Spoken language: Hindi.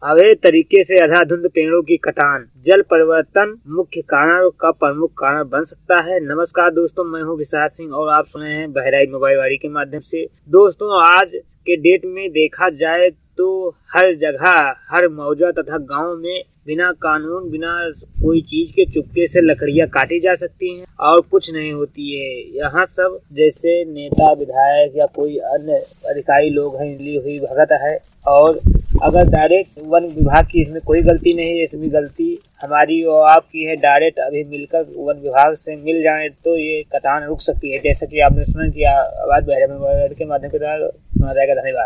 अवैध तरीके से अंधाधुंध पेड़ों की कटान जल परिवर्तन मुख्य कारण का प्रमुख कारण बन सकता है। नमस्कार दोस्तों, मैं हूं विशाल सिंह और आप सुन रहे हैं बहराइच मोबाइल वारी के माध्यम से। दोस्तों, आज के डेट में देखा जाए तो हर जगह, हर मौजा तथा गांव में बिना कानून, बिना कोई चीज के चुपके से लकड़ियां काटी जा सकती हैं और कुछ नहीं होती है। यहाँ सब जैसे नेता, विधायक या कोई अन्य अधिकारी लोग हैं, ली हुई भगत है। और अगर डायरेक्ट वन विभाग की इसमें कोई गलती नहीं है, इसमें गलती हमारी और आपकी है। डायरेक्ट अभी मिलकर वन विभाग से मिल जाए तो ये कटान रुक सकती है। जैसा कि आपने सुना कि आवाज बहराइच के माध्यम से सुना जाएगा। धन्यवाद।